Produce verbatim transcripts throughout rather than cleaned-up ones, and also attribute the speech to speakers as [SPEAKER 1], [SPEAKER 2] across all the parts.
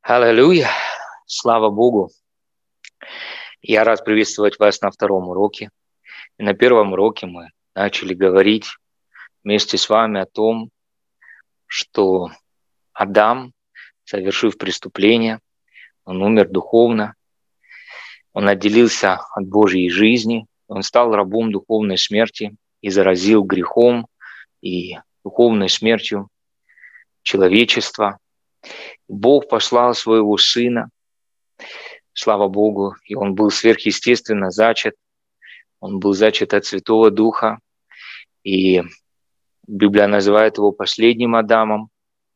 [SPEAKER 1] Аллилуйя! Слава Богу! Я рад приветствовать вас на втором уроке. И на первом уроке мы начали говорить вместе с вами о том, что Адам, совершив преступление, он умер духовно, он отделился от Божьей жизни, он стал рабом духовной смерти и заразил грехом и духовной смертью человечества. Бог послал своего Сына, слава Богу, и он был сверхъестественно зачат, он был зачат от Святого Духа, и Библия называет его последним Адамом,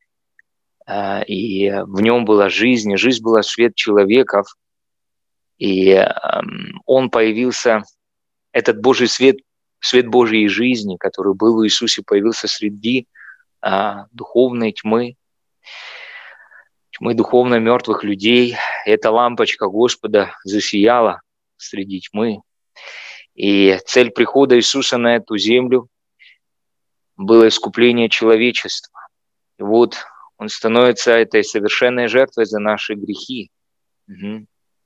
[SPEAKER 1] и в нем была жизнь, и жизнь была свет человеков, и он появился, этот Божий свет, свет Божьей жизни, который был в Иисусе, появился среди духовной тьмы, тьмы духовно мертвых людей. Эта лампочка Господа засияла среди тьмы. И цель прихода Иисуса на эту землю было искупление человечества. И вот Он становится этой совершенной жертвой за наши грехи. Угу.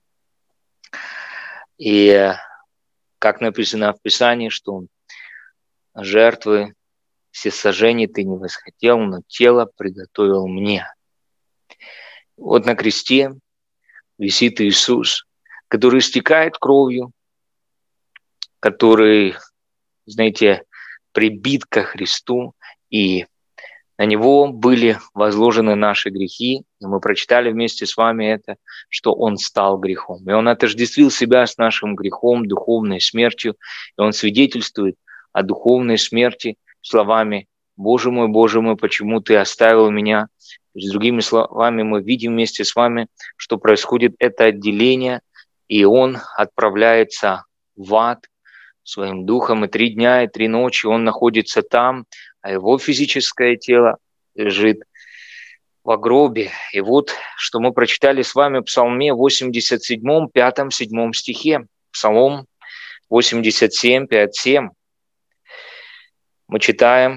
[SPEAKER 1] И как написано в Писании, что жертвы всесожжений ты не восхотел, но тело приготовил мне. Вот на кресте висит Иисус, который истекает кровью, который, знаете, прибит ко Христу, и на Него были возложены наши грехи, и мы прочитали вместе с вами это, что Он стал грехом. И Он отождествил себя с нашим грехом, духовной смертью, и Он свидетельствует о духовной смерти словами: «Боже мой, Боже мой, почему Ты оставил меня?» То есть, другими словами, мы видим вместе с вами, что происходит это отделение, и Он отправляется в ад своим духом, и три дня и три ночи Он находится там, а Его физическое тело лежит в гробе. И вот, что мы прочитали с вами в Псалме восемьдесят семь, пятом, седьмом стихе. Псалом восемьдесят семь, пять, семь. Мы читаем: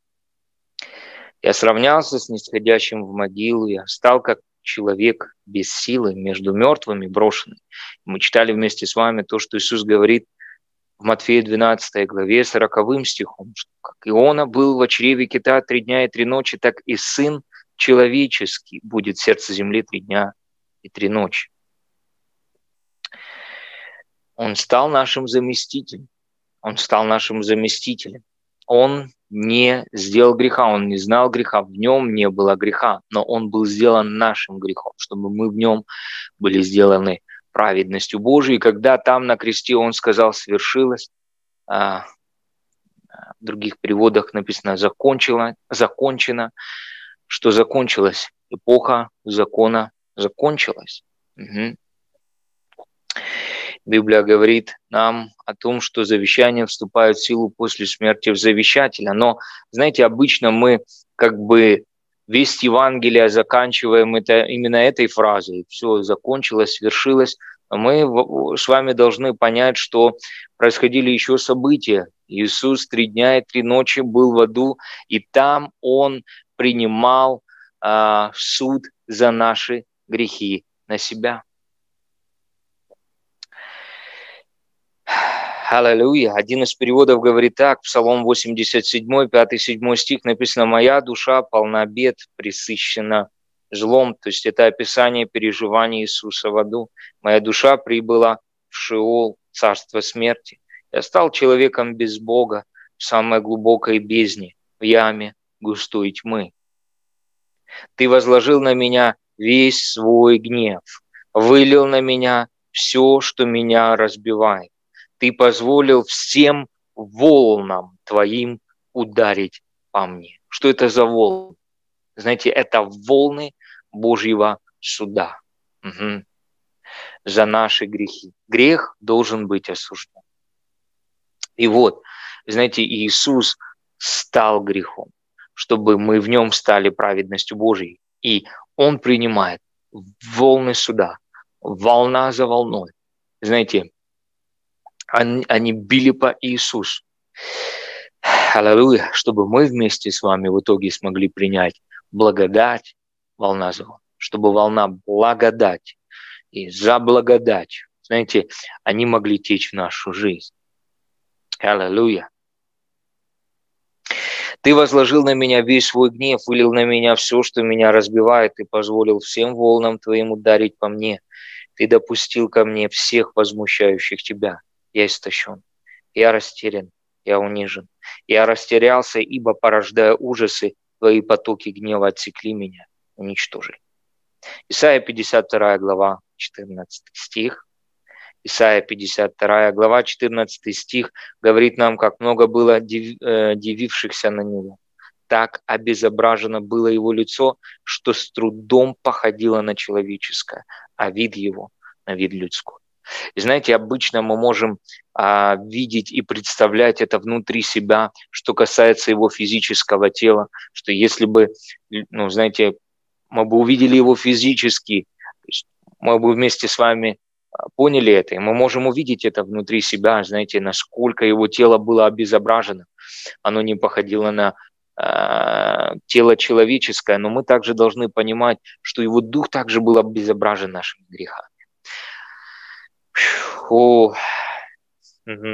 [SPEAKER 1] «Я сравнялся с нисходящим в могилу, я стал как человек без силы, между мертвыми брошенный». Мы читали вместе с вами то, что Иисус говорит в Матфея двенадцатой главе, сороковым стихом, что как Иона был в чреве кита три дня и три ночи, так и Сын Человеческий будет в сердце земли три дня и три ночи. Он стал нашим заместителем. Он стал нашим заместителем. Он не сделал греха, он не знал греха, в нем не было греха, но он был сделан нашим грехом, чтобы мы в нем были сделаны праведностью Божией. И когда там на кресте он сказал «свершилось», а в других переводах написано «закончено», закончено, что закончилась эпоха закона, закончилась. Угу. Библия говорит нам о том, что завещания вступают в силу после смерти завещателя. Но, знаете, обычно мы как бы весть Евангелия заканчиваем это, именно этой фразой. Все закончилось, свершилось. Мы с вами должны понять, что происходили еще события. Иисус три дня и три ночи был в аду, и там Он принимал а, суд за наши грехи на себя. Аллилуйя. Один из переводов говорит так, Псалом восемьдесят семь, пятый-седьмой стих написано: «Моя душа полна бед, пресыщена злом». То есть это описание переживаний Иисуса в аду. «Моя душа прибыла в Шеол, царство смерти. Я стал человеком без Бога, в самой глубокой бездне, в яме густой тьмы. Ты возложил на меня весь свой гнев, вылил на меня все, что меня разбивает. Ты позволил всем волнам твоим ударить по мне». Что это за волны? Знаете, это волны Божьего суда. Угу. За наши грехи. Грех должен быть осужден. И вот, знаете, Иисус стал грехом, чтобы мы в нем стали праведностью Божией. И Он принимает волны суда, волна за волной. Знаете, Они, они били по Иисусу. Аллилуйя, чтобы мы вместе с вами в итоге смогли принять благодать, волна за волной. чтобы волна благодати и за благодать, знаете, они могли течь в нашу жизнь. Аллилуйя. Ты возложил на меня весь свой гнев, вылил на меня все, что меня разбивает, и позволил всем волнам твоим ударить по мне. Ты допустил ко мне всех возмущающих тебя. Я истощен, я растерян, я унижен. Я растерялся, ибо, порождая ужасы, твои потоки гнева отсекли меня, уничтожили. Исайя пятьдесят вторая глава, четырнадцатый стих. Исайя пятьдесят вторая глава, четырнадцатый стих говорит нам, как много было див, э, дивившихся на него. Так обезображено было его лицо, что с трудом походило на человеческое, а вид его на вид людской. И знаете, обычно мы можем а, видеть и представлять это внутри себя, что касается его физического тела, что если бы, ну, знаете, мы бы увидели его физически, мы бы вместе с вами поняли это, и мы можем увидеть это внутри себя, знаете, насколько его тело было обезображено. Оно не походило на э, тело человеческое, но мы также должны понимать, что его дух также был обезображен нашими грехами. О, угу.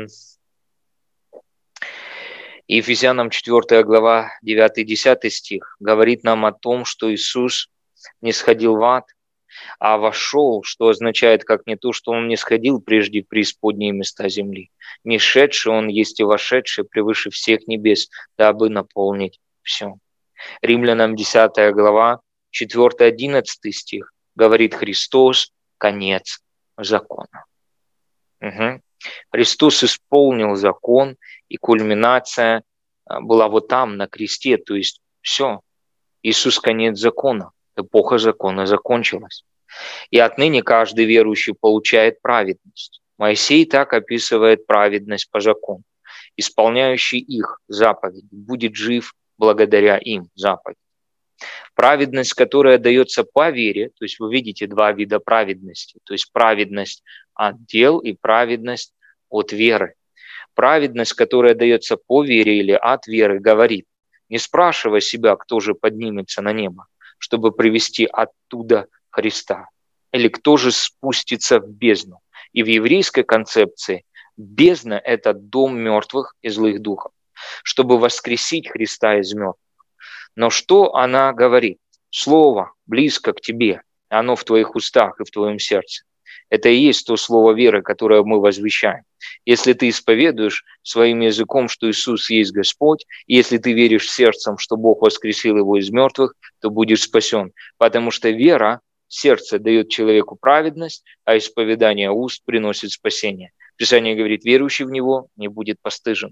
[SPEAKER 1] И Ефесянам четвёртая глава, девятый-десятый стих говорит нам о том, что Иисус не сходил в ад, а вошел, что означает как не то, что он не сходил прежде в преисподние места земли. Не шедший он есть и вошедший превыше всех небес, дабы наполнить все. Римлянам десятая глава, четвёртый-одиннадцатый стих говорит: Христос – конец закона. Угу. Христос исполнил закон, и кульминация была вот там, на кресте, то есть все. Иисус – конец закона. Эпоха закона закончилась. И отныне каждый верующий получает праведность. Моисей так описывает праведность по закону. Исполняющий их заповеди будет жив благодаря им заповедям. Праведность, которая дается по вере, то есть вы видите два вида праведности, то есть праведность от дел и праведность от веры. Праведность, которая дается по вере или от веры, говорит: не спрашивай себя, кто же поднимется на небо, чтобы привести оттуда Христа, или кто же спустится в бездну. И в еврейской концепции бездна – это дом мертвых и злых духов, чтобы воскресить Христа из мертвых. Но что она говорит? Слово близко к тебе, оно в твоих устах и в твоем сердце. Это и есть то слово веры, которое мы возвещаем. Если ты исповедуешь своим языком, что Иисус есть Господь, и если ты веришь сердцем, что Бог воскресил его из мертвых, то будешь спасен. Потому что вера, сердце дает человеку праведность, а исповедание уст приносит спасение. Писание говорит: верующий в него не будет постыжен.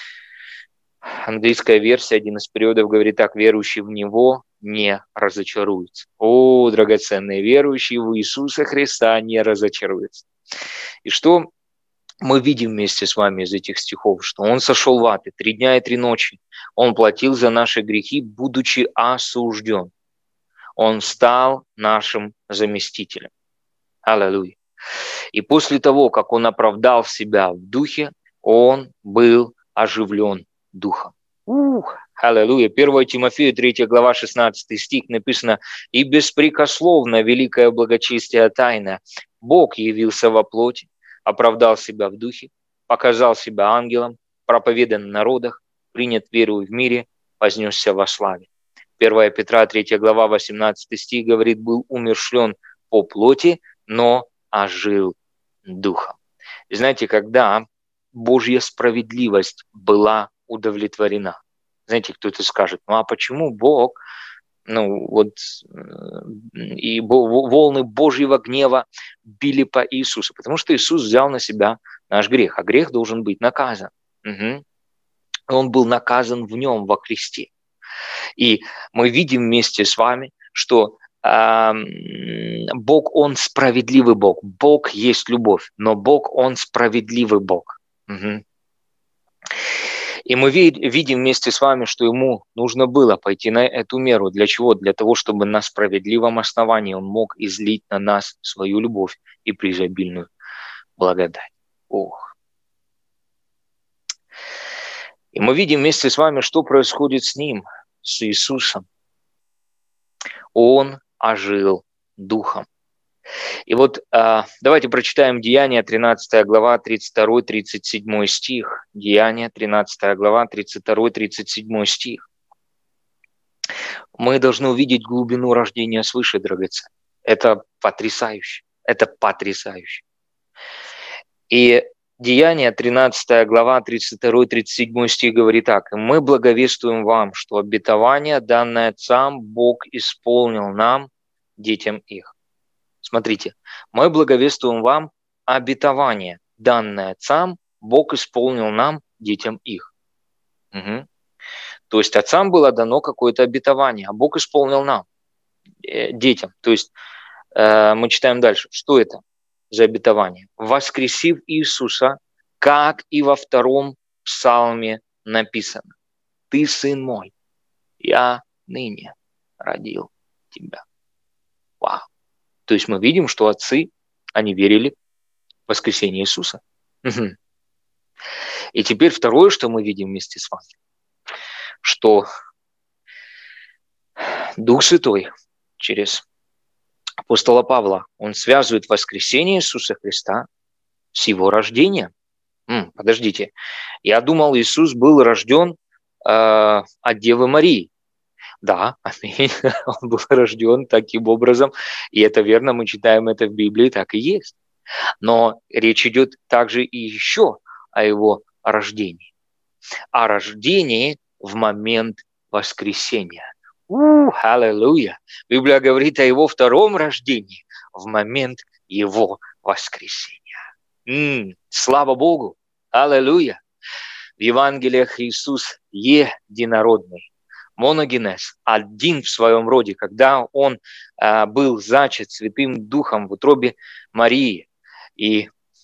[SPEAKER 1] Английская версия, один из периодов, говорит так: верующий в него не разочаруется. О, драгоценные, верующие в Иисуса Христа не разочаруются. И что мы видим вместе с вами из этих стихов? Что он сошел в ад, и три дня и три ночи он платил за наши грехи, будучи осужден. Он стал нашим заместителем. Аллилуйя. И после того, как он оправдал себя в духе, он был оживлен духом. Ух, аллилуйя. первое Тимофею третья глава, шестнадцатый стих написано: «И беспрекословно великое благочестие тайна. Бог явился во плоти, оправдал себя в духе, показал себя ангелом, проповедан в народах, принят верою в мире, вознесся во славе». первое Петра третья глава, восемнадцатый стих говорит: «Был умерщвлен по плоти, но ожил духом». И знаете, когда Божья справедливость была удовлетворена. Знаете, кто-то скажет: ну а почему Бог, ну вот, и волны Божьего гнева били по Иисусу? Потому что Иисус взял на себя наш грех, а грех должен быть наказан. Угу. Он был наказан в нем, во Христе. И мы видим вместе с вами, что э, Бог, Он справедливый Бог. Бог есть любовь, но Бог, Он справедливый Бог. Угу. И мы видим вместе с вами, что ему нужно было пойти на эту меру. Для чего? Для того, чтобы на справедливом основании он мог излить на нас свою любовь и преизобильную благодать. Ох. И мы видим вместе с вами, что происходит с ним, с Иисусом. Он ожил духом. И вот э, давайте прочитаем Деяния, тринадцатая глава, тридцать второй тридцать седьмой стих. Деяния, тринадцатая глава, тридцать второй тридцать седьмой стих. Мы должны увидеть глубину рождения свыше, драгоценные. Это потрясающе. Это потрясающе. И Деяния, тринадцатая глава, тридцать второй тридцать седьмой стих говорит так. «И мы благовествуем вам, что обетование, данное отцам, Бог исполнил нам, детям их». Смотрите, мы благовествуем вам обетование, данное отцам, Бог исполнил нам, детям их. Угу. То есть отцам было дано какое-то обетование, а Бог исполнил нам, э, детям. То есть э, мы читаем дальше. Что это за обетование? «Воскресив Иисуса, как и во втором псалме написано. Ты, сын мой, я ныне родил тебя». Вау. То есть мы видим, что отцы, они верили в воскресение Иисуса. Угу. И теперь второе, что мы видим вместе с вами, что Дух Святой через апостола Павла, он связывает воскресение Иисуса Христа с его рождением. М, подождите, я думал, Иисус был рожден э, от Девы Марии. Да, аминь. Он был рожден таким образом, и это верно, мы читаем это в Библии, так и есть. Но речь идет также и еще о его рождении. О рождении в момент воскресения. У, аллилуйя! Библия говорит о его втором рождении в момент его воскресения. М-м, слава Богу! Аллилуйя! В Евангелиях Иисус единородный. Моногенез, один в своем роде, когда он а, был зачат Святым Духом в утробе Марии. И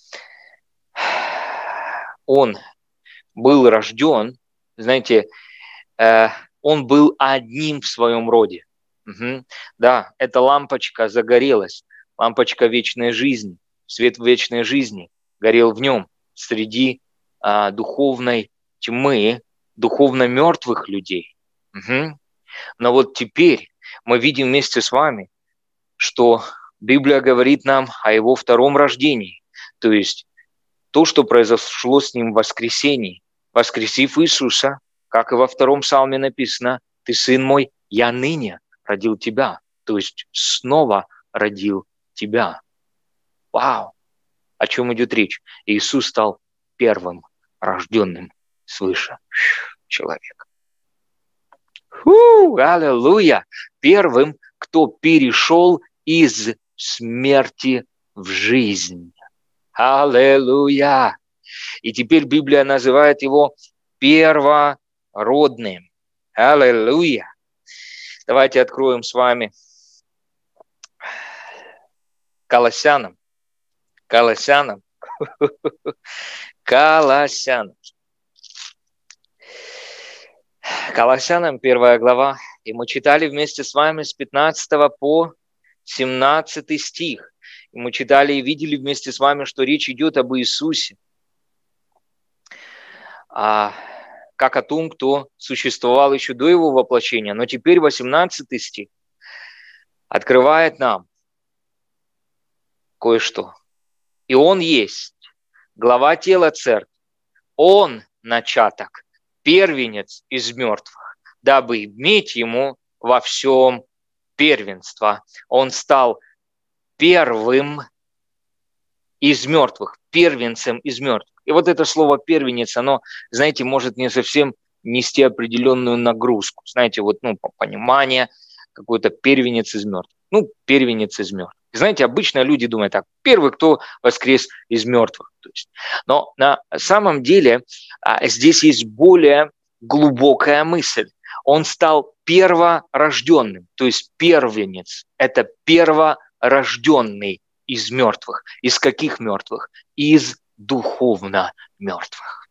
[SPEAKER 1] он был рожден, знаете, э, он был одним в своем роде. Угу. Да, эта лампочка загорелась, лампочка вечной жизни, свет вечной жизни горел в нем среди э, духовной тьмы, духовно мертвых людей. Угу. Но вот теперь мы видим вместе с вами, что Библия говорит нам о его втором рождении, то есть то, что произошло с ним в воскресении, воскресив Иисуса, как и во втором псалме написано, «Ты, сын мой, я ныне родил тебя», то есть снова родил тебя. Вау! О чем идет речь? Иисус стал первым рожденным свыше человеком. Фу, аллилуйя! Первым, кто перешел из смерти в жизнь. Аллилуйя! И теперь Библия называет его первородным. Аллилуйя! Давайте откроем с вами Колоссянам. Колоссянам. Колоссянам. Колоссянам, первая глава. И мы читали вместе с вами с пятнадцатого по семнадцатый стих. И мы читали и видели вместе с вами, что речь идет об Иисусе. А, как о том, кто существовал еще до его воплощения. Но теперь восемнадцатый стих открывает нам кое-что. И он есть глава тела церкви. Он начаток, первенец из мертвых, дабы иметь ему во всем первенство. Он стал первым из мертвых, первенцем из мертвых. И вот это слово «первенец», оно, знаете, может не совсем нести определенную нагрузку. Знаете, вот, ну, по пониманию, какой-то первенец из мертвых. Ну, первенец из мертвых. Знаете, обычно люди думают так: первый, кто воскрес из мертвых. То есть, но на самом деле а, здесь есть более глубокая мысль. Он стал перворожденным, то есть первенец. Это перворожденный из мертвых. Из каких мертвых? Из духовно мертвых.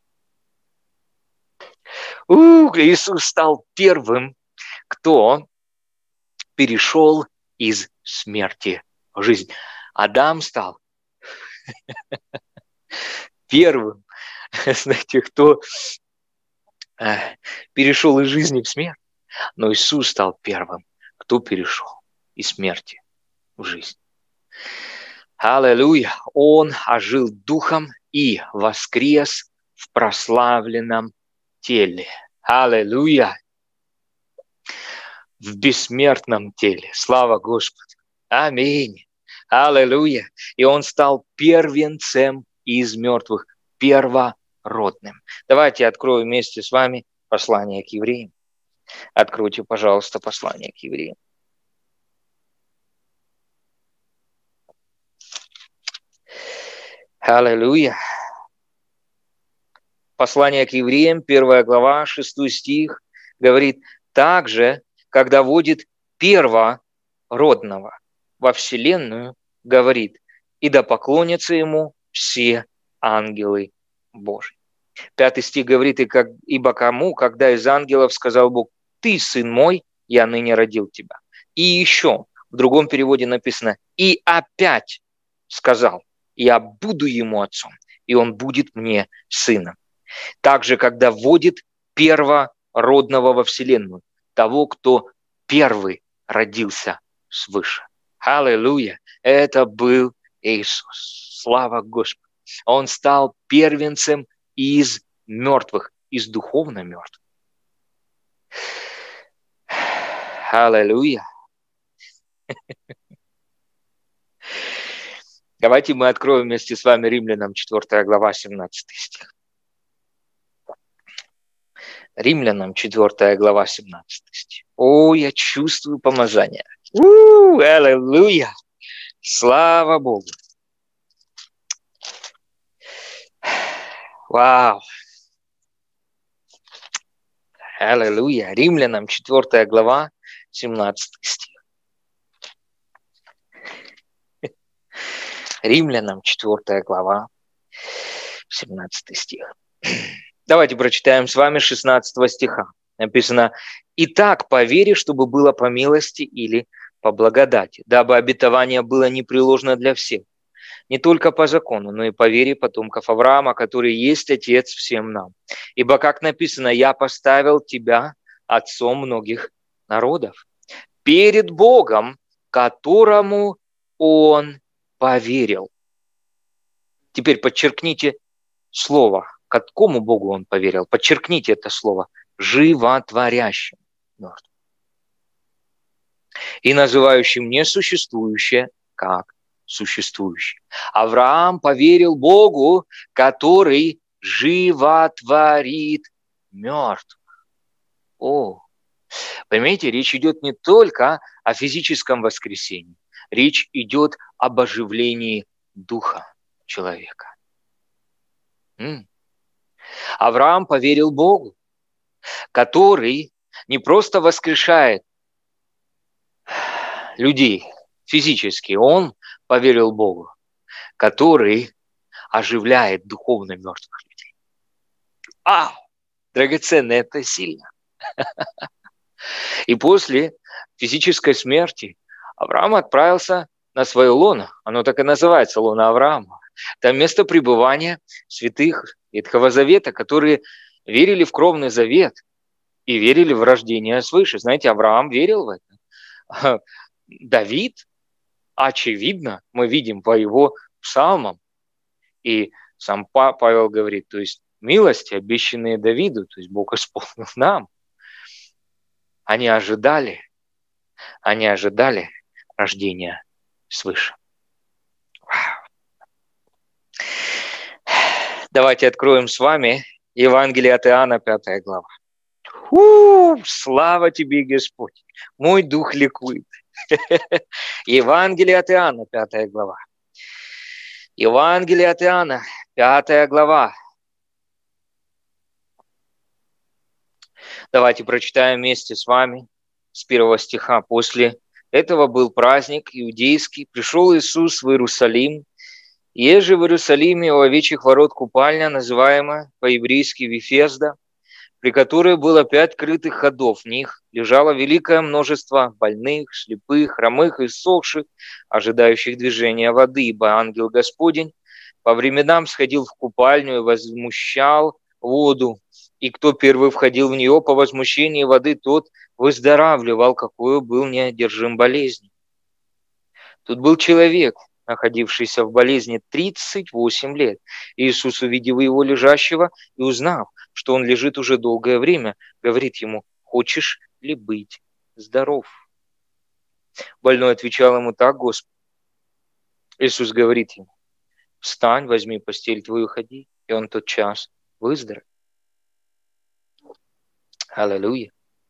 [SPEAKER 1] У, Иисус стал первым, кто перешел из смерти в жизнь. Адам стал первым, знаете, кто перешел из жизни в смерть. Но Иисус стал первым, кто перешел и смерти в жизнь. Аллилуйя! Он ожил духом и воскрес в прославленном теле. Аллилуйя! В бессмертном теле. Слава Господу! Аминь! Аллилуйя! И он стал первенцем из мертвых, первородным. Давайте открою вместе с вами послание к евреям. Откройте, пожалуйста, послание к евреям. Аллилуйя! Послание к евреям, первая глава, шестой стих, говорит: «Также, когда водит первородного во вселенную, говорит, и да поклонятся ему все ангелы Божьи». Пятый стих говорит: «И как, ибо кому, когда из ангелов сказал Бог: ты, сын мой, я ныне родил тебя». И еще в другом переводе написано: «И опять сказал: я буду ему отцом, и он будет мне сыном». Также, когда вводит первородного во вселенную, того, кто первый родился свыше. Аллилуйя! Это был Иисус. Слава Господу! Он стал первенцем из мертвых, из духовно мертвых. Аллилуйя! Давайте мы откроем вместе с вами Римлянам четвёртая глава, семнадцатый стих. Римлянам четвёртая глава, семнадцатый стих. О, я чувствую помазание. У, аллилуйя! Слава Богу! Вау! Аллилуйя! Римлянам четвёртая глава, семнадцатый стих. Римлянам четвёртая глава, семнадцатый стих. Давайте прочитаем с вами шестнадцатого стиха. Написано: «Итак, по вере, чтобы было по милости или по благодати, дабы обетование было непреложно для всех, не только по закону, но и по вере потомков Авраама, который есть отец всем нам. Ибо, как написано, я поставил тебя отцом многих народов, перед Богом, которому он поверил». Теперь подчеркните слово. Какому Богу он поверил? Подчеркните это слово. Животворящим мертвым. И называющим несуществующее как существующее. Авраам поверил Богу, который животворит мертвых. О, понимаете, речь идет не только о физическом воскресении. Речь идет об оживлении духа человека. М. Авраам поверил Богу, который не просто воскрешает людей физически, он поверил Богу, который оживляет духовно мертвых людей. А, драгоценно, это сильно. И после физической смерти Авраам отправился на свое лоно. Оно так и называется, лоно Авраама. Там место пребывания святых Ветхого Завета, которые верили в кровный завет и верили в рождение свыше. Знаете, Авраам верил в это. Давид, очевидно, мы видим по его псалмам. И сам Павел говорит, то есть милости, обещанные Давиду, то есть Бог исполнил нам. Они ожидали, они ожидали рождения свыше. Давайте откроем с вами Евангелие от Иоанна, пятая глава. У, слава тебе, Господь! Мой дух ликует. Евангелие от Иоанна, пятая глава. Евангелие от Иоанна, пятая глава. Давайте прочитаем вместе с вами с первого стиха. После этого был праздник иудейский. Пришел Иисус в Иерусалим. Есть же в Иерусалиме у овечьих ворот купальня, называемая по-еврейски Вифезда, при которой было пять крытых ходов. В них лежало великое множество больных, слепых, хромых и иссохших, ожидающих движения воды, ибо ангел Господень по временам сходил в купальню и возмущал воду. И кто первый входил в нее по возмущении воды, тот выздоравливал, какой был неодержим болезнью. Тут был человек, находившийся в болезни тридцать восемь лет. Иисус, увидев его лежащего и узнав, что он лежит уже долгое время, говорит ему: «Хочешь ли быть здоров?» Больной отвечал ему: «Так, Господи». Иисус говорит ему: «Встань, возьми постель твою, ходи». И он тотчас выздоровел. Аллилуйя.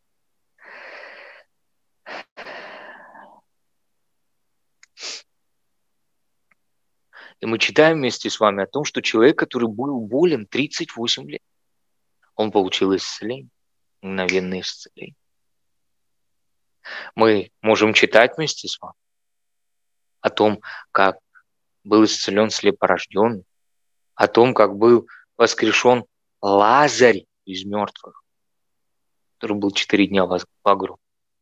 [SPEAKER 1] И мы читаем вместе с вами о том, что человек, который был болен тридцать восемь лет, он получил исцеление, мгновенное исцеление. Мы можем читать вместе с вами о том, как был исцелен слепорожденный, о том, как был воскрешен Лазарь из мертвых, который был четыре дня в гробу.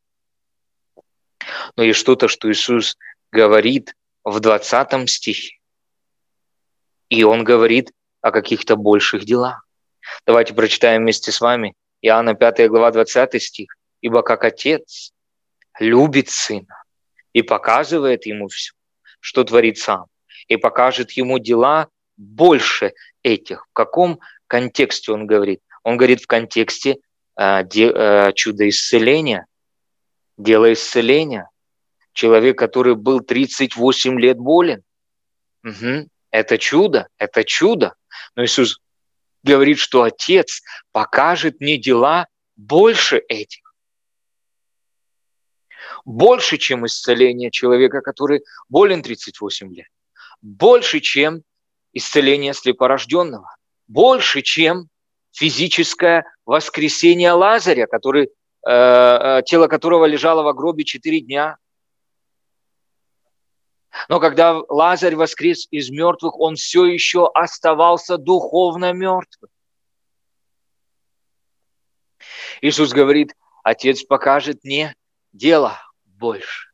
[SPEAKER 1] Но есть что-то, что Иисус говорит в двадцатом стихе. И Он говорит о каких-то больших делах. Давайте прочитаем вместе с вами Иоанна пятая глава, двадцатый стих. «Ибо как Отец любит Сына и показывает Ему все, что творит Сам, и покажет Ему дела больше этих». В каком контексте Он говорит? Он говорит в контексте э, де, э, чуда исцеления, дела исцеления. Человек, который был тридцать восемь лет болен. Угу. Это чудо, это чудо. Но Иисус говорит, что Отец покажет мне дела больше этих. Больше, чем исцеление человека, который болен тридцать восемь лет. Больше, чем исцеление слепорожденного. Больше, чем физическое воскресение Лазаря, который, э, тело которого лежало в гробе четыре дня. Но когда Лазарь воскрес из мертвых, он все еще оставался духовно мертвым. Иисус говорит: Отец покажет мне дело больше.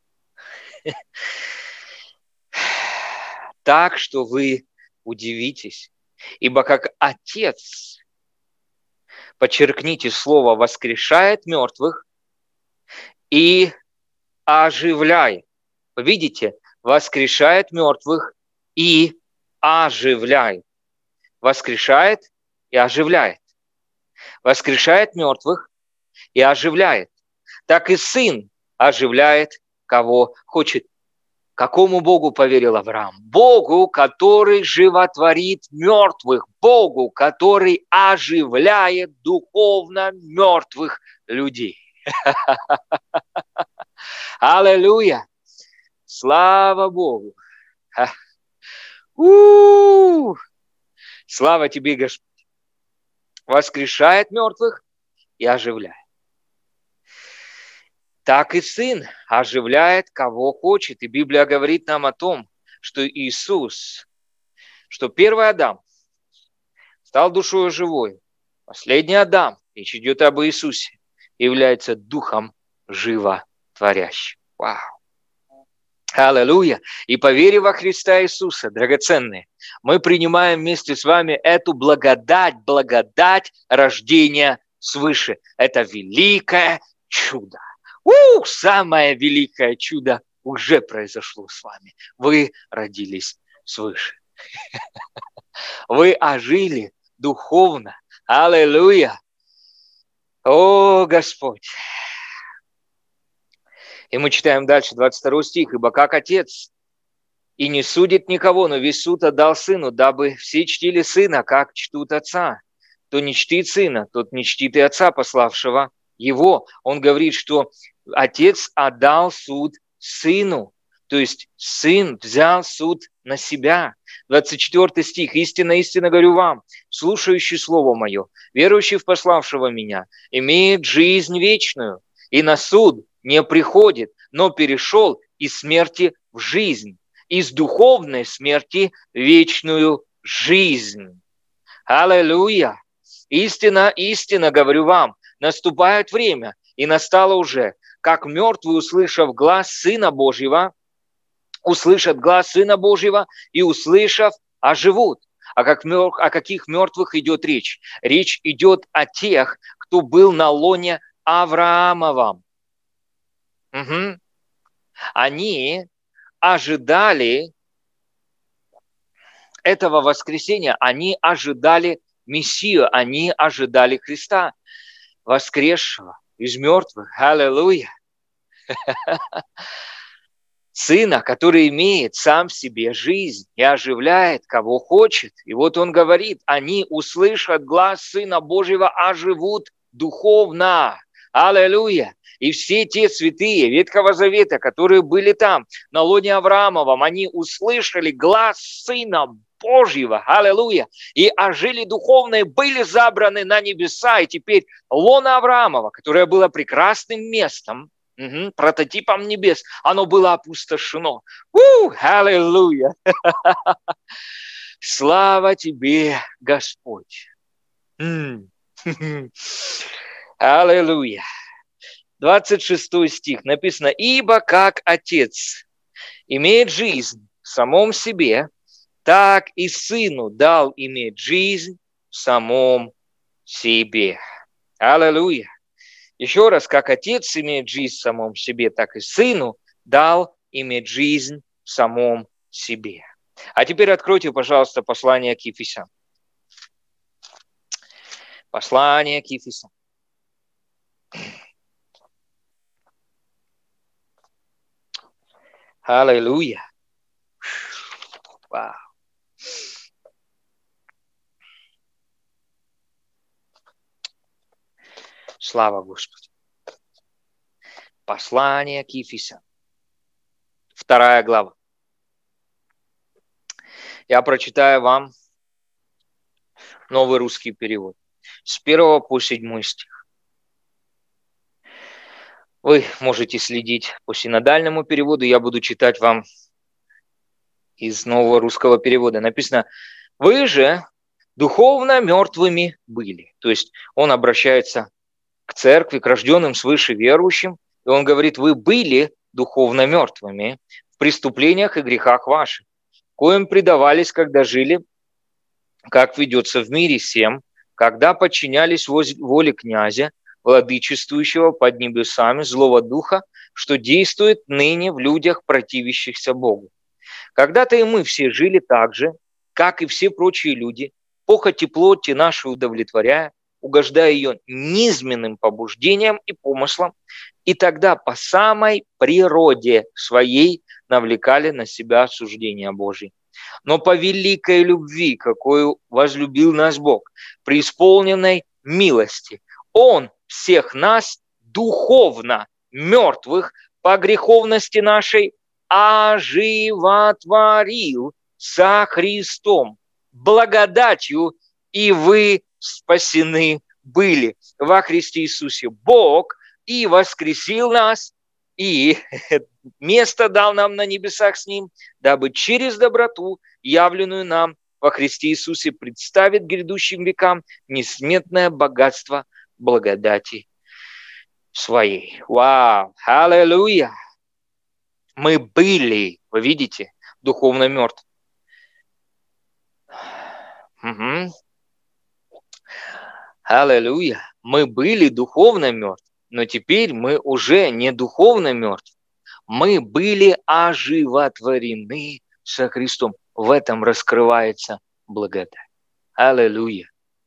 [SPEAKER 1] Так что вы удивитесь, ибо как Отец, подчеркните слово, воскрешает мертвых и оживляет. Вы видите? Воскрешает мертвых и оживляет. Воскрешает и оживляет. Воскрешает мертвых и оживляет. Так и Сын оживляет, кого хочет. Какому Богу поверил Авраам? Богу, который животворит мертвых. Богу, который оживляет духовно мертвых людей. Аллилуйя! Слава Богу! У-у-у! Слава тебе, Господь! Воскрешает мертвых и оживляет. Так и Сын оживляет, кого хочет. И Библия говорит нам о том, что Иисус, что первый Адам стал душою живой, последний Адам, речь идет об Иисусе, является духом животворящим. Вау! Аллилуйя! И по вере во Христа Иисуса, драгоценные, мы принимаем вместе с вами эту благодать, благодать рождения свыше. Это великое чудо. У, самое великое чудо уже произошло с вами. Вы родились свыше. Вы ожили духовно. Аллилуйя! О, Господь! И мы читаем дальше, двадцать второй стих. «Ибо как Отец и не судит никого, но весь суд отдал Сыну, дабы все чтили Сына, как чтут Отца. Кто не чтит Сына, тот не чтит и Отца, пославшего Его». Он говорит, что Отец отдал суд Сыну, то есть Сын взял суд на себя. двадцать четвёртый стих. «Истинно, истинно говорю вам, слушающий Слово Мое, верующий в пославшего Меня, имеет жизнь вечную, и на суд не приходит, но перешел из смерти в жизнь, из духовной смерти в вечную жизнь». Аллилуйя! Истинно, истинно говорю вам, наступает время, и настало уже, как мертвые, услышав глас Сына Божьего, услышат глас Сына Божьего и, услышав, оживут. А как, о каких мертвых идет речь? Речь идет о тех, кто был на лоне Авраамовом. Угу. Они ожидали этого воскресения, они ожидали Мессию, они ожидали Христа, воскресшего из мертвых. Аллилуйя! Сына, который имеет сам в себе жизнь и оживляет, кого хочет. И вот он говорит, они услышат глас Сына Божьего, оживут духовно. Аллилуйя! И все те святые Ветхого Завета, которые были там, на лоне Авраамовом, они услышали глас Сына Божьего, аллилуйя, и ожили духовно, и были забраны на небеса. И теперь лоно Авраамова, которое было прекрасным местом, угу, прототипом небес, оно было опустошено. У, аллилуйя! Слава тебе, Господь! Аллилуйя! двадцать шестой стих написано, «Ибо как Отец имеет жизнь в самом себе, так и Сыну дал иметь жизнь в самом себе». Аллилуйя! Еще раз, как Отец имеет жизнь в самом себе, так и Сыну дал иметь жизнь в самом себе. А теперь откройте, пожалуйста, послание к Ефесянам. Послание к Ефесянам. Аллилуйя! Вау! Слава Господу! Послание к Ефесянам. Вторая глава. Я прочитаю вам новый русский перевод. С первого по седьмой стих. Вы можете следить по синодальному переводу. Я буду читать вам из нового русского перевода. Написано, вы же духовно мертвыми были. То есть он обращается к церкви, к рожденным свыше верующим, и он говорит, вы были духовно мертвыми в преступлениях и грехах ваших, коим предавались, когда жили, как ведется в мире сем, когда подчинялись воле князя, владычествующего под небесами, злого духа, что действует ныне в людях, противящихся Богу. Когда-то и мы все жили так же, как и все прочие люди, похоти плоти нашей удовлетворяя, угождая ее низменным побуждениям и помыслам, и тогда по самой природе своей навлекали на себя осуждение Божие. Но по великой любви, какую возлюбил нас Бог, при исполненной милости, Он всех нас духовно мертвых по греховности нашей оживотворил со Христом, благодатью, и вы спасены были во Христе Иисусе. Бог и воскресил нас, и место дал нам на небесах с Ним, дабы через доброту, явленную нам во Христе Иисусе, представить грядущим векам несметное богатство благодати своей. Вау! Аллилуйя! Мы были, вы видите, духовно мертвы. Угу. Аллилуйя! Мы были духовно мертвы, но теперь мы уже не духовно мертвы. Мы были оживотворены со Христом. В этом раскрывается благодать. Аллилуйя!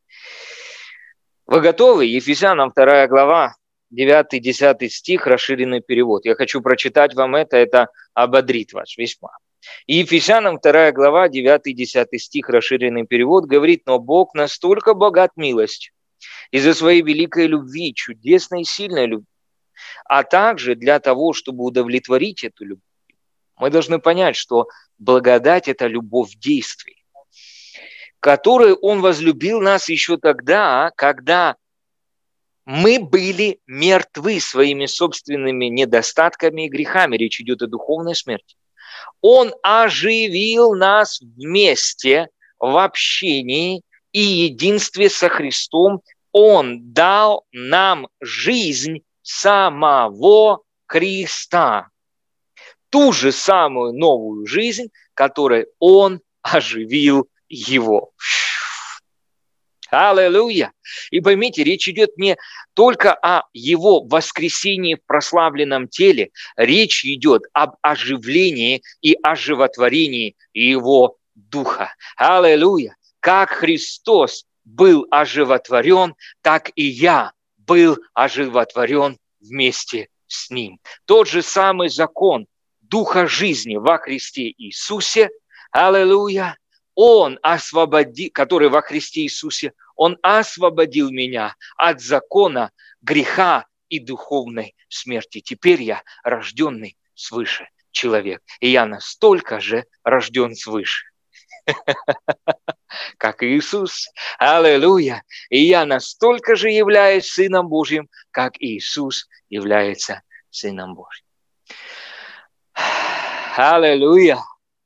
[SPEAKER 1] Вы готовы? Ефесянам вторая глава, девятый-десятый стих, расширенный перевод. Я хочу прочитать вам это, это ободрит вас весьма. И Ефесянам вторая глава, девятый-десятый стих, расширенный перевод, говорит, но Бог настолько богат милостью из-за своей великой любви, чудесной и сильной любви, а также для того, чтобы удовлетворить эту любовь, мы должны понять, что благодать – это любовь в действии, которой Он возлюбил нас еще тогда, когда мы были мертвы своими собственными недостатками и грехами. Речь идет о духовной смерти. Он оживил нас вместе в общении и единстве со Христом. Он дал нам жизнь самого Христа. Ту же самую новую жизнь, которой Он оживил Его. Аллилуйя! И поймите, речь идет не только о его воскресении в прославленном теле, речь идет об оживлении и оживотворении его духа. Аллилуйя! Как Христос был оживотворен, так и я был оживотворен вместе с ним. Тот же самый закон духа жизни во Христе Иисусе, аллилуйя, Он освободил, который во Христе Иисусе, Он освободил меня от закона греха и духовной смерти. Теперь я рожденный свыше человек, и я настолько же рожден свыше, как Иисус. Аллилуйя! И я настолько же являюсь Сыном Божьим, как Иисус является Сыном Божьим. Аллилуйя!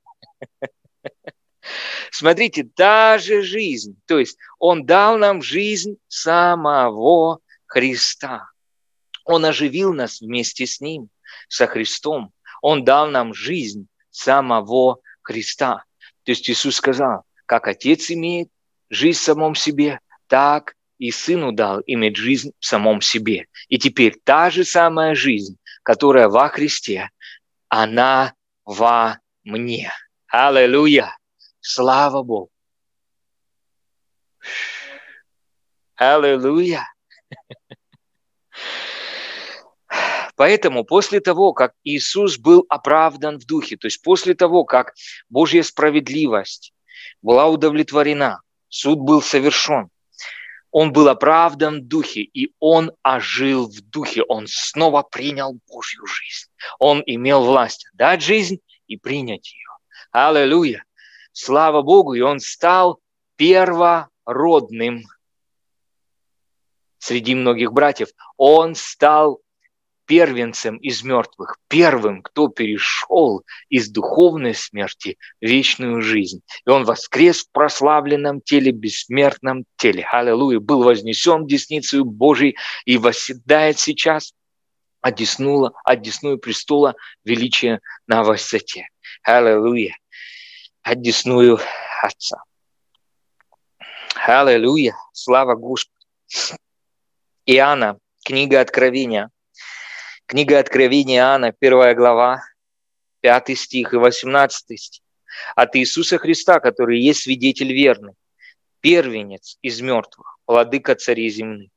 [SPEAKER 1] Смотрите, та же жизнь, то есть Он дал нам жизнь самого Христа. Он оживил нас вместе с Ним, со Христом. Он дал нам жизнь самого Христа. То есть Иисус сказал, как Отец имеет жизнь в самом себе, так и Сыну дал иметь жизнь в самом себе. И теперь та же самая жизнь, которая во Христе, она во мне. Аллилуйя! Слава Богу! Аллилуйя! Поэтому после того, как Иисус был оправдан в духе, то есть после того, как Божья справедливость была удовлетворена, суд был совершен, Он был оправдан в духе, и Он ожил в духе, Он снова принял Божью жизнь. Он имел власть дать жизнь и принять ее. Аллилуйя! Слава Богу! И Он стал первородным среди многих братьев. Он стал первенцем из мертвых, первым, кто перешел из духовной смерти в вечную жизнь. И Он воскрес в прославленном теле, бессмертном теле. Аллилуйя! Был вознесен десницею Божией и восседает сейчас одесную, одесную престола величия на высоте. Аллилуйя! Одесную Отца. Аллилуйя! Слава Господу! Иоанна, книга Откровения. Книга Откровения Иоанна, первая глава, пятый стих и восемнадцатый стих. От Иисуса Христа, который есть свидетель верный, первенец из мертвых, владыка царей земных.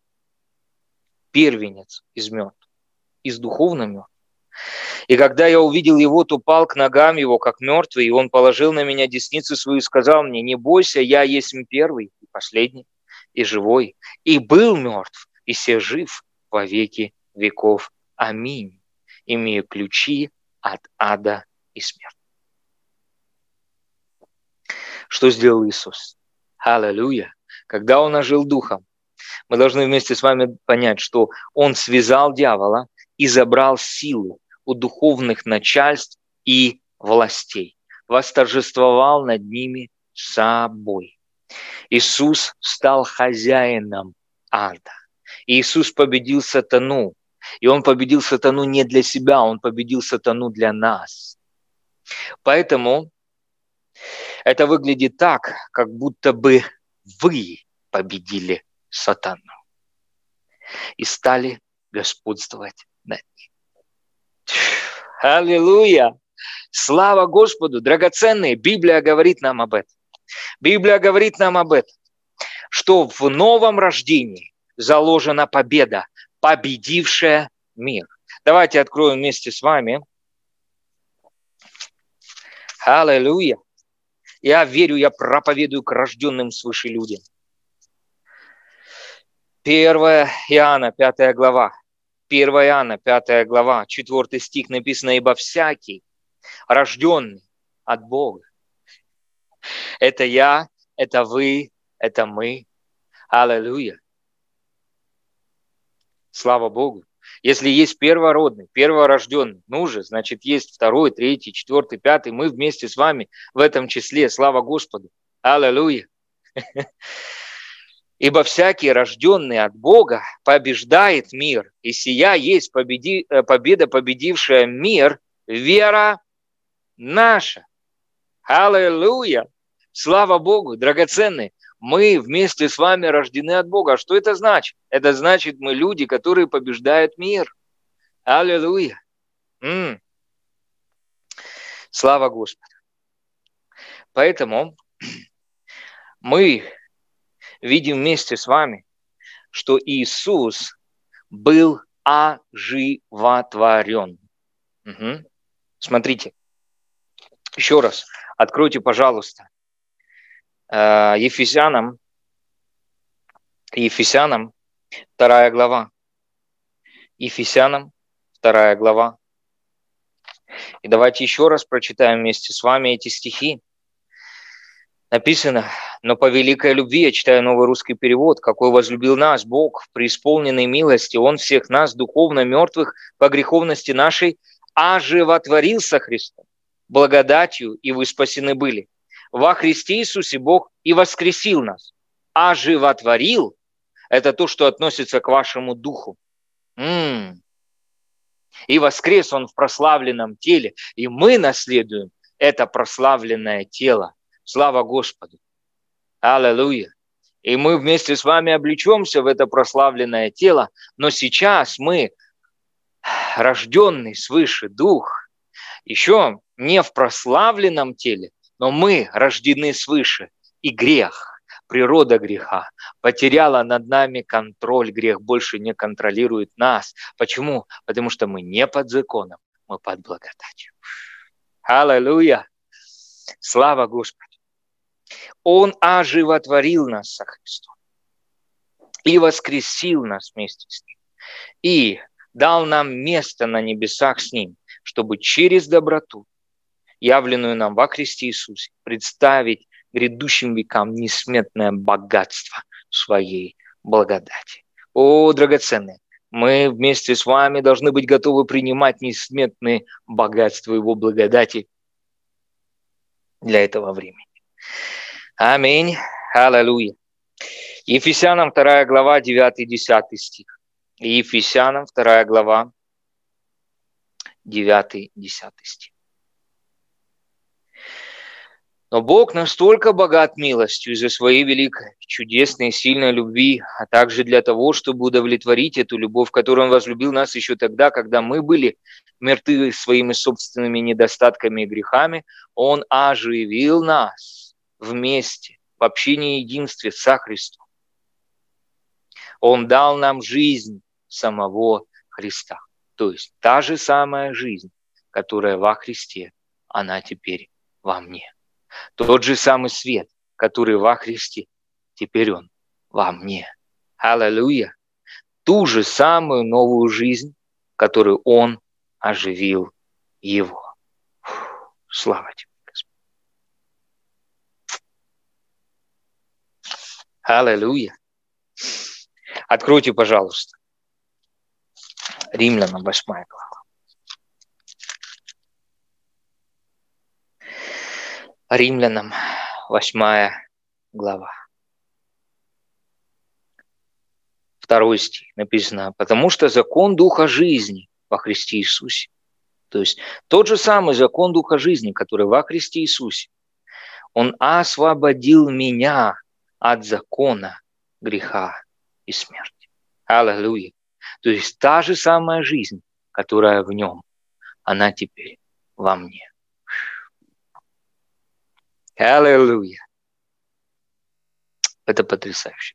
[SPEAKER 1] Первенец из мертвых, из духовно мертвых. И когда я увидел его, то пал к ногам его, как мертвый, и он положил на меня десницу свою и сказал мне: не бойся, я есть первый и последний, и живой, и был мертв, и се жив во веки веков. Аминь. Имею ключи от ада и смерти. Что сделал Иисус? Аллилуйя! Когда Он ожил духом, мы должны вместе с вами понять, что Он связал дьявола и забрал силы у духовных начальств и властей, восторжествовал над ними собой. Иисус стал хозяином ада. Иисус победил сатану. И Он победил сатану не для себя, Он победил сатану для нас. Поэтому это выглядит так, как будто бы вы победили сатану и стали господствовать над ним. Аллилуйя! Слава Господу! Драгоценные, Библия говорит нам об этом. Библия говорит нам об этом, что в новом рождении заложена победа, победившая мир. Давайте откроем вместе с вами. Аллилуйя! Я верю, я проповедую к рожденным свыше людям. первое Иоанна, пятая глава. первое Иоанна, пятая глава, четвёртый стих написано: «Ибо всякий, рожденный от Бога». Это я, это вы, это мы. Аллилуйя! Слава Богу. Если есть первородный, перворожденный, ну же, значит, есть второй, третий, четвертый, пятый. Мы вместе с вами в этом числе. Слава Господу. Аллилуйя. Ибо всякий, рожденный от Бога, побеждает мир. И сия есть победи, победа, победившая мир, вера наша. Аллилуйя. Слава Богу, драгоценные. мы вместе с вами рождены от Бога. Что это значит? Это значит, мы люди, которые побеждают мир. Аллилуйя. М-м. Слава Господу. Поэтому мы видим вместе с вами, что Иисус был оживотворен. Угу. Смотрите, еще раз, откройте, пожалуйста, Ефесянам, Ефесянам, вторая глава. Ефесянам, вторая глава. И давайте еще раз прочитаем вместе с вами эти стихи. Написано: «Но по великой любви», я читаю новый русский перевод, «какой возлюбил нас Бог в преисполненной милости, Он всех нас, духовно мертвых по греховности нашей, оживотворил со Христом, благодатью, и вы спасены были. Во Христе Иисусе Бог и воскресил нас». Оживотворил – это то, что относится к вашему духу. М-м. И воскрес Он в прославленном теле, и мы наследуем это прославленное тело. Слава Господу! Аллилуйя! И мы вместе с вами облечемся в это прославленное тело, но сейчас мы, рожденный свыше дух, еще не в прославленном теле, но мы рождены свыше, и грех, природа греха потеряла над нами контроль, грех больше не контролирует нас. Почему? Потому что мы не под законом, мы под благодатью. Аллилуйя! Слава Господу! Он оживотворил нас со Христом и воскресил нас вместе с Ним, и дал нам место на небесах с Ним, чтобы через доброту, явленную нам во Христе Иисусе, представить грядущим векам несметное богатство своей благодати. О, драгоценные, мы вместе с вами должны быть готовы принимать несметные богатства Его благодати для этого времени. Аминь. Аллилуйя. Ефесянам вторая глава, девятый-десятый стих. Ефесянам вторая глава, девятый-десятый стих. «Но Бог настолько богат милостью из-за своей великой, чудесной и сильной любви, а также для того, чтобы удовлетворить эту любовь, которую Он возлюбил нас еще тогда, когда мы были мертвы своими собственными недостатками и грехами, Он оживил нас вместе, в общении и единстве со Христом. Он дал нам жизнь самого Христа». То есть та же самая жизнь, которая во Христе, она теперь во мне. Тот же самый свет, который во Христе, теперь он во мне. Аллилуйя. Ту же самую новую жизнь, которую Он оживил его. Фу, слава тебе, Господи. Аллилуйя. Откройте, пожалуйста, Римлянам восьмая глава. Римлянам восьмая глава. Второй стих написано: «Потому что закон Духа жизни во Христе Иисусе». То есть тот же самый закон Духа жизни, который во Христе Иисусе, Он освободил меня от закона греха и смерти. Аллилуйя. То есть та же самая жизнь, которая в Нем, она теперь во мне. Аллилуйя. Это потрясающе.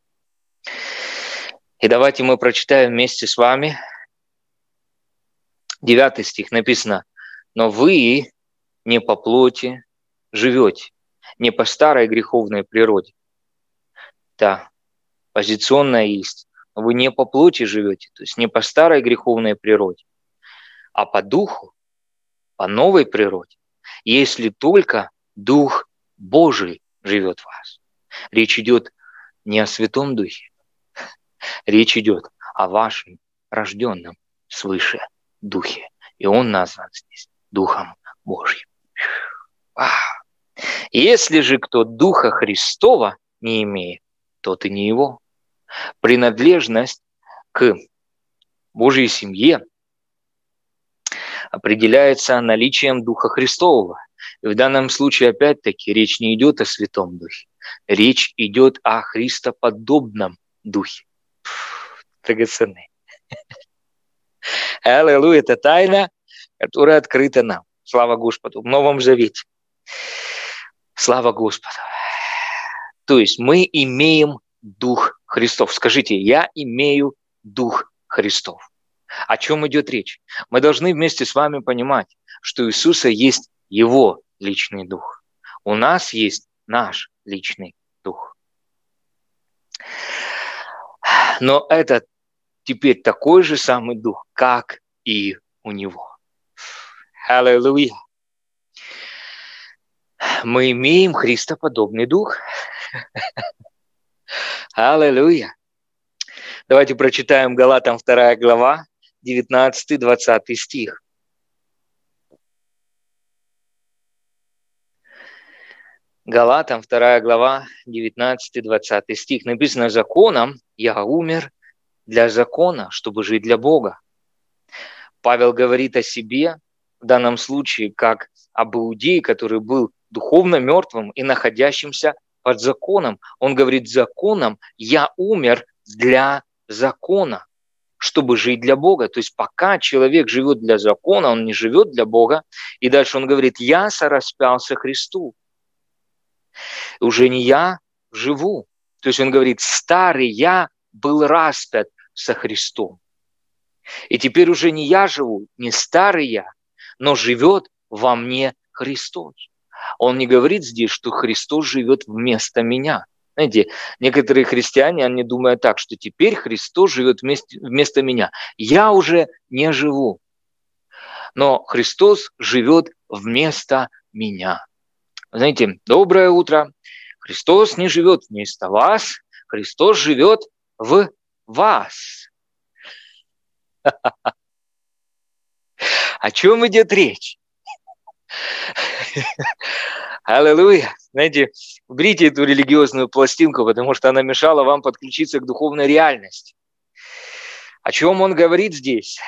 [SPEAKER 1] И давайте мы прочитаем вместе с вами девятый стих. Написано: «Но вы не по плоти живете, не по старой греховной природе». Да, позиционная истина. Вы не по плоти живете, то есть не по старой греховной природе, а по духу, по новой природе, если только Дух Божий живет в вас. Речь идет не о Святом Духе, речь идет о вашем рожденном свыше Духе. И Он назван здесь Духом Божьим. Если же кто Духа Христова не имеет, тот и не его. Принадлежность к Божьей семье определяется наличием Духа Христового. И в данном случае, опять-таки, речь не идет о Святом Духе, речь идет о христоподобном духе. Драгоценный. Аллилуйя, это тайна, которая открыта нам. Слава Господу. В Новом Завете. Слава Господу. То есть мы имеем Дух Христов. Скажите, я имею Дух Христов. О чем идет речь? Мы должны вместе с вами понимать, что у Иисуса есть Его личный Дух. У нас есть наш личный Дух. Но это теперь такой же самый Дух, как и у Него. Аллилуйя. Мы имеем христоподобный Дух. Аллилуйя. Давайте прочитаем Галатам вторая глава, девятнадцатый-двадцатый стих. Галатам вторая глава, девятнадцатый-двадцатый стих. Написано: законом я умер для закона, чтобы жить для Бога. Павел говорит о себе в данном случае как об иудее, который был духовно мертвым и находящимся под законом. Он говорит: законом я умер для закона, чтобы жить для Бога. То есть пока человек живет для закона, он не живет для Бога. И дальше он говорит: я сораспялся Христу. Уже не я живу. То есть он говорит: старый я был распят со Христом. И теперь уже не я живу, не старый я, но живет во мне Христос. Он не говорит здесь, что Христос живет вместо меня. Знаете, некоторые христиане, они думают так, что теперь Христос живет вместе, вместо меня. Я уже не живу, но Христос живет вместо меня. Знаете, доброе утро. Христос не живет вместо вас, Христос живет в вас. О чем идет речь? Аллилуйя. Знаете, уберите эту религиозную пластинку, потому что она мешала вам подключиться к духовной реальности. О чем он говорит здесь?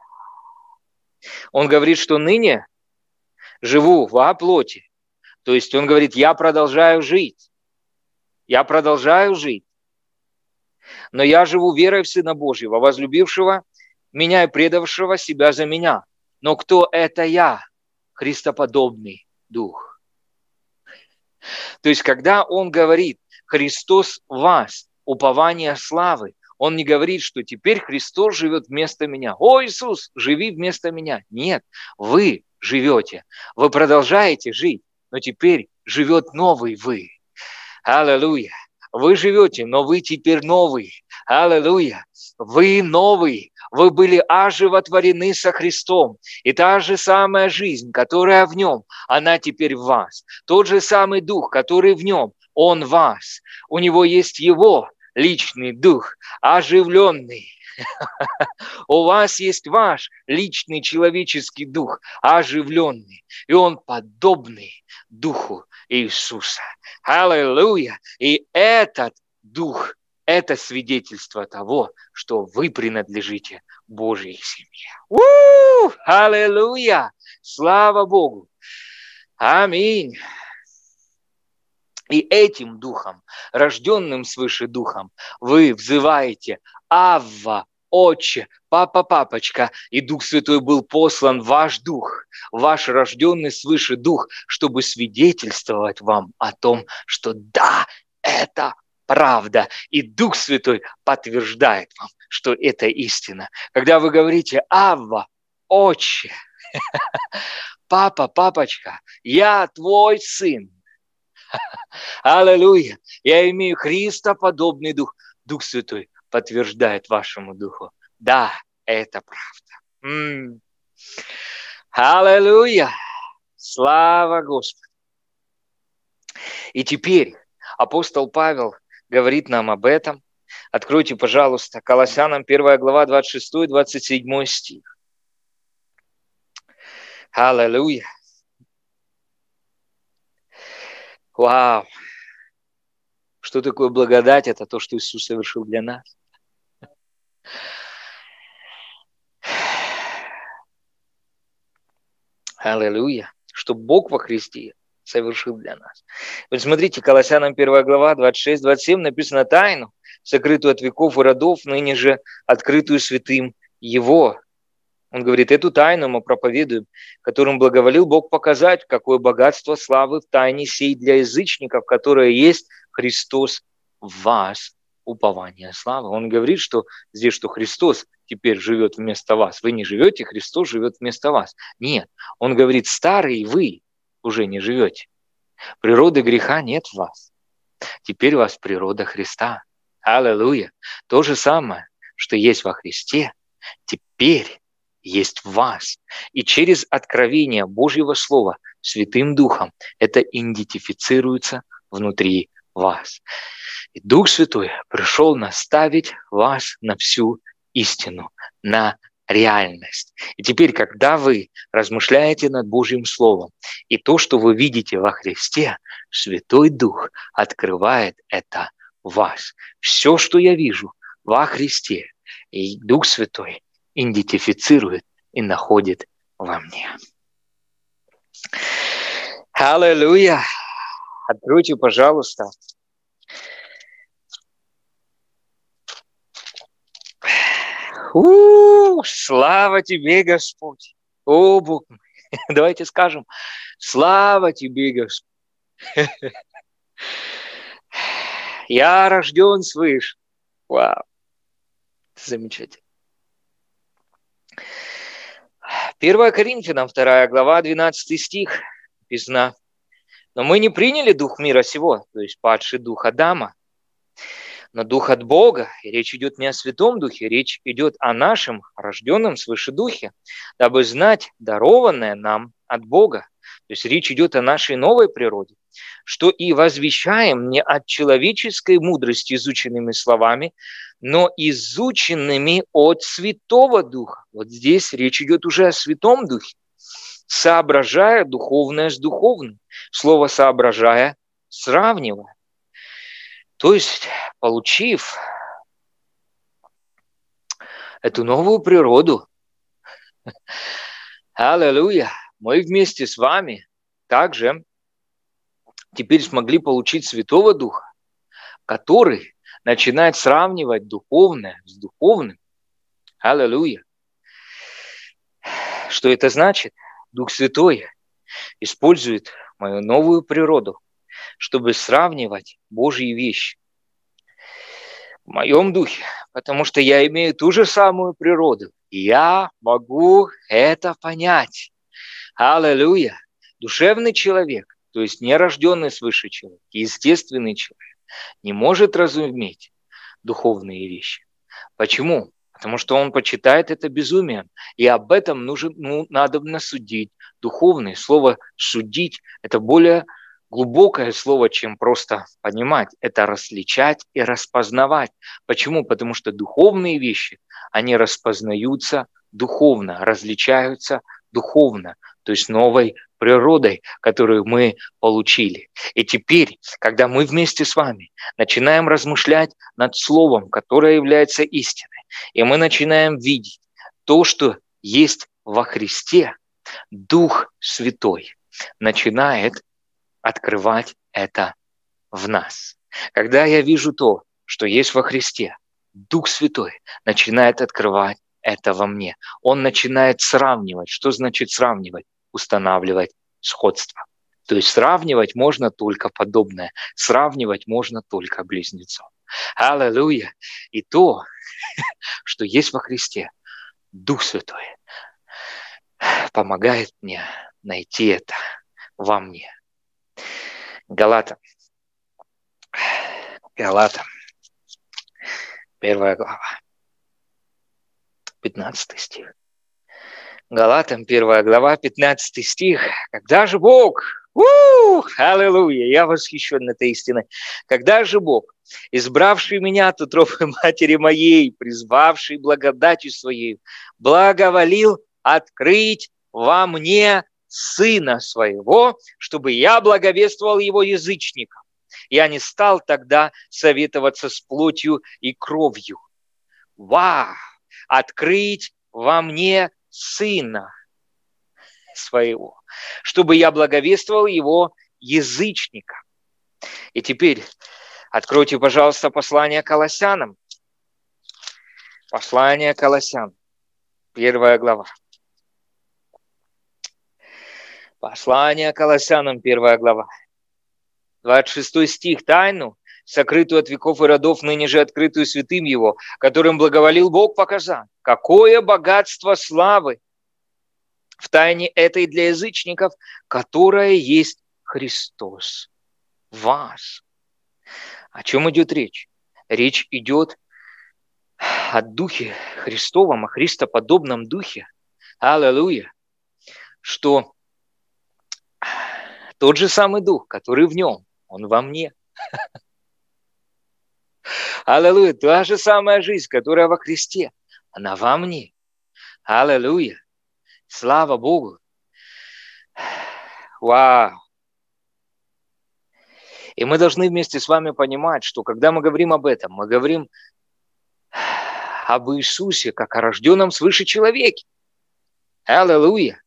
[SPEAKER 1] Он говорит, что ныне живу во плоти. То есть он говорит: я продолжаю жить. Я продолжаю жить. Но я живу верой в Сына Божьего, возлюбившего меня и предавшего себя за меня. Но кто это я? Христоподобный Дух. То есть, когда он говорит: Христос в вас, упование славы, он не говорит, что теперь Христос живет вместо меня. О, Иисус, живи вместо меня. Нет, вы живете, вы продолжаете жить, но теперь живет новый вы. Аллилуйя. Вы живете, но вы теперь новый. Аллилуйя. Вы новый. Вы были оживотворены со Христом. И та же самая жизнь, которая в нем, она теперь в вас. Тот же самый Дух, который в нем, он в вас. У него есть его личный Дух, оживленный. У вас есть ваш личный человеческий Дух, оживленный. И он подобный Духу Иисуса. Аллилуйя! И этот Дух, это свидетельство того, что вы принадлежите Божьей семье. У-у-у! Аллилуйя! Слава Богу! Аминь! И этим Духом, рожденным свыше Духом, вы взываете: Авва, Отче, Папа, Папочка, и Дух Святой был послан, ваш Дух, ваш рожденный свыше Дух, чтобы свидетельствовать вам о том, что да, это правда. И Дух Святой подтверждает вам, что это истина. Когда вы говорите: Авва, Отче, Папа, Папочка, я твой сын. Аллилуйя. Я имею христоподобный Дух. Дух Святой подтверждает вашему Духу: да, это правда. М-м. Аллилуйя. Слава Господу. И теперь апостол Павел говорит нам об этом. Откройте, пожалуйста, Колоссянам первая глава, двадцать шестой двадцать седьмой стих. Аллилуйя. Вау. Что такое благодать? Это то, что Иисус совершил для нас. Аллилуйя. Что Бог во Христе совершил для нас. Вот смотрите, Колоссянам первая глава, двадцать шесть двадцать семь написано: тайну, сокрытую от веков и родов, ныне же открытую святым Его. Он говорит, эту тайну мы проповедуем, которым благоволил Бог показать, какое богатство славы в тайне сей для язычников, которое есть Христос в вас, упование славы. Он говорит, что здесь, что Христос теперь живет вместо вас. Вы не живете, Христос живет вместо вас. Нет, он говорит, старый вы уже не живете. Природы греха нет в вас. Теперь у вас природа Христа. Аллилуйя. То же самое, что есть во Христе, теперь есть в вас. И через откровение Божьего Слова Святым Духом это идентифицируется внутри вас. И Дух Святой пришел наставить вас на всю истину, на реальность. И теперь, когда вы размышляете над Божьим Словом, и то, что вы видите во Христе, Святой Дух открывает это в вас. Все, что я вижу во Христе, и Дух Святой идентифицирует и находит во мне. Аллилуйя! Откройте, пожалуйста. У, слава тебе, Господь! О, Бог мой! Давайте скажем, слава тебе, Господь! Я рожден свыше. Вау! Замечательно. первое Коринфянам, вторая глава, двенадцатый стих, написано: «Но мы не приняли дух мира сего», то есть падший дух Адама, «но дух от Бога». И речь идет не о Святом Духе, речь идет о нашем рожденном свыше Духе, дабы знать дарованное нам от Бога. То есть речь идет о нашей новой природе, что и возвещаем не от человеческой мудрости изученными словами, но изученными от Святого Духа. Вот здесь речь идет уже о Святом Духе, соображая духовное с духовным. Слово «соображая» сравнивая. То есть, получив эту новую природу, аллилуйя, мы вместе с вами также теперь смогли получить Святого Духа, который начинает сравнивать духовное с духовным. Аллилуйя. Что это значит? Дух Святой использует мою новую природу, чтобы сравнивать Божьи вещи в моем духе, потому что я имею ту же самую природу. И я могу это понять. Аллилуйя. Душевный человек, то есть нерожденный свыше человек, естественный человек, не может разуметь духовные вещи. Почему? Потому что он почитает это безумием. И об этом нужно, ну, надо судить. Духовное слово «судить» – это более глубокое слово, чем просто понимать. Это различать и распознавать. Почему? Потому что духовные вещи, они распознаются духовно, различаются духовно, то есть новой природой, которую мы получили. И теперь, когда мы вместе с вами начинаем размышлять над словом, которое является истиной, и мы начинаем видеть то, что есть во Христе, Дух Святой начинает открывать это в нас. Когда я вижу то, что есть во Христе, Дух Святой начинает открывать это во мне. Он начинает сравнивать. Что значит сравнивать? Устанавливать сходство. То есть сравнивать можно только подобное. Сравнивать можно только близнецов. Аллилуйя. И то, что есть во Христе, Дух Святой помогает мне найти это во мне. Галатам. Галатам. Первая глава. пятнадцатый стих. Галатам, первая глава, пятнадцатый стих. Когда же Бог, у, аллилуйя, я восхищен этой истиной. Когда же Бог, избравший меня от утробы матери моей, призвавший благодатью своей, благоволил открыть во мне Сына Своего, чтобы я благовествовал Его язычникам. Я не стал тогда советоваться с плотью и кровью. Вау! Открыть во мне Сына Своего, чтобы я благовествовал Его язычникам. И теперь откройте, пожалуйста, послание к Колоссянам. Послание к Колоссянам, первая глава. Послание к Колоссянам, первая глава. двадцать шестой стих. «Тайну, сокрытую от веков и родов, ныне же открытую святым Его, которым благоволил Бог показать, какое богатство славы в тайне этой для язычников, которая есть Христос в вас». О чем идет речь? Речь идет о Духе Христовом, о Христоподобном Духе. Аллилуйя! Что тот же самый Дух, который в нем, он во мне. Аллилуйя! Та же самая жизнь, которая во Христе, она во мне. Аллилуйя! Слава Богу! Вау! И мы должны вместе с вами понимать, что когда мы говорим об этом, мы говорим об Иисусе, как о рожденном свыше человеке. Аллилуйя!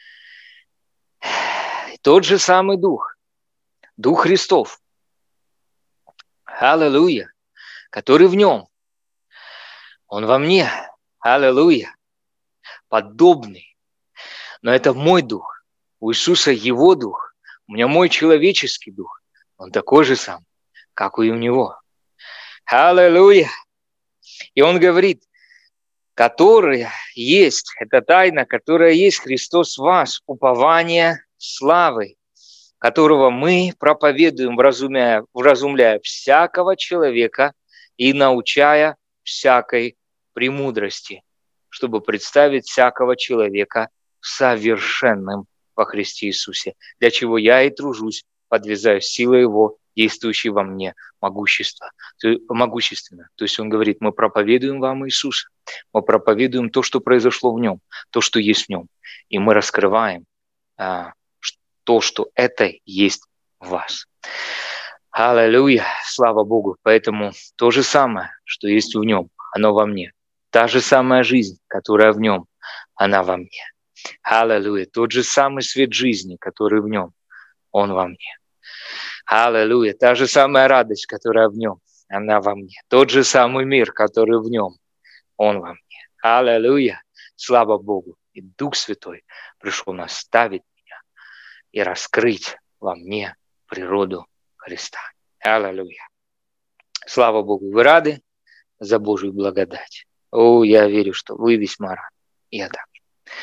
[SPEAKER 1] Тот же самый Дух, Дух Христов. Аллилуйя! Который в нем. Он во мне. Аллилуйя! Подобный. Но это мой Дух. У Иисуса Его Дух. У меня мой человеческий Дух. Он такой же сам, как и у Него. Аллилуйя! И Он говорит, которая есть, это тайна, которая есть Христос в вас, упование славы, которого мы проповедуем, вразумляя, вразумляя всякого человека и научая всякой премудрости, чтобы представить всякого человека совершенным во Христе Иисусе, для чего я и тружусь, подвязаю силой Его, действующей во мне, могущество, могущественно. То есть Он говорит, мы проповедуем вам Иисуса, мы проповедуем то, что произошло в Нем, то, что есть в Нем, и мы раскрываем а, то, что это есть в вас. Аллилуйя, слава Богу. Поэтому то же самое, что есть в Нем, оно во мне. Та же самая жизнь, которая в Нем, она во мне. Аллилуйя. Тот же самый свет жизни, который в Нем, Он во мне. Аллилуйя. Та же самая радость, которая в Нем, она во мне. Тот же самый мир, который в Нем, Он во мне. Аллилуйя. Слава Богу. И Дух Святой пришел наставить меня и раскрыть во мне природу Христа. Аллилуйя. Слава Богу. Вы рады за Божью благодать? О, я верю, что вы весьма рады. Я так.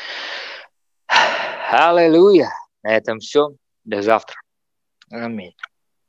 [SPEAKER 1] Аллилуйя. На этом все. До завтра. Аминь.